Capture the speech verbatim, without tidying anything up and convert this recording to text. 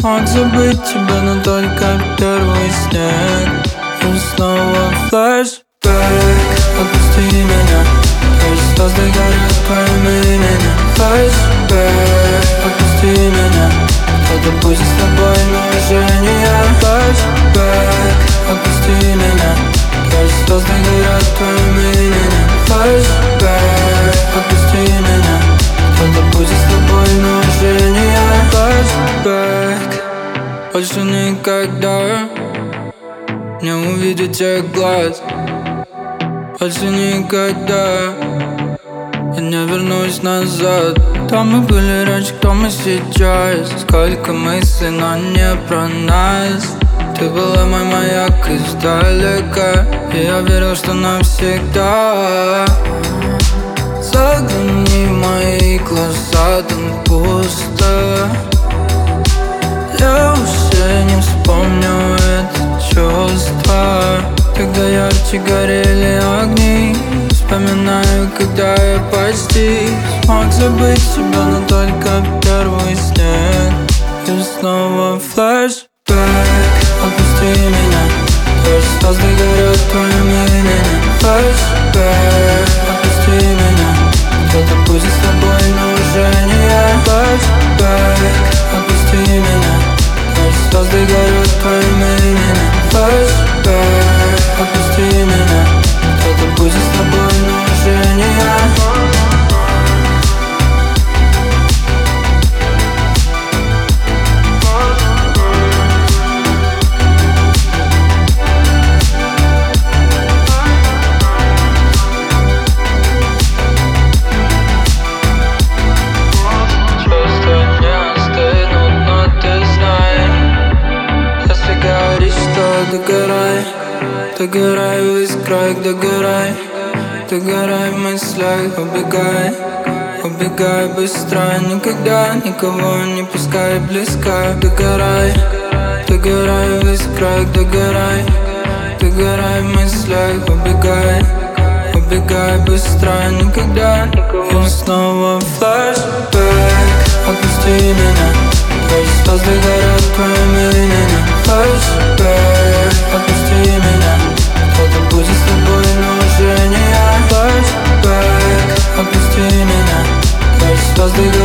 Смог забыть тебя, но только первый снег. И снова флешбэк. Отпусти меня, твои звезды горят твоим именем. Флешбэк. Отпусти меня, кто-то будет с тобой, но уже не я. Флешбэк. Отпусти меня, твои звезды горят твоим именем. Флешбэк. Отпусти меня, кто-то будет с тобой, но уже не я. Флешбэк. Больше никогда не увидеть тех глаз. Больше никогда я не вернусь назад. Кто мы были раньше, кто мы сейчас? Сколько мыслей, но не про нас. Ты была мой маяк издалека, и я верил, что навсегда. Загляни в мои глаза, там пусто. Я уже не вспомню это чувство. Тогда ярче горели огни. Вспоминаю, когда я почти смог забыть тебя, но только первый снег. И снова флешбэк. Отпусти меня, твои звезды горят твоим именем. Флешбэк. Отпусти меня, кто-то будет с тобой, но уже не я. Флешбэк. Отпусти меня, твои звезды горят твоим именем. Флешбэк. Отпусти меня, кто-то будет с тобой, но уже не я. Догорай, догорай в искрах, догорай. Догорай в мыслях, убегай. Убегай быстро, никогда никого не пускай близко. Догорай, догорай в искрах, догорай. Догорай в мыслях, убегай. Убегай быстро, никогда никого. И снова флешбэк. Отпусти меня, твои звезды горят твоим именем. Флешбэк. Отпусти меня, кто-то будет с тобой, но уже не я. Флешбэк. Отпусти меня, твои звезды горят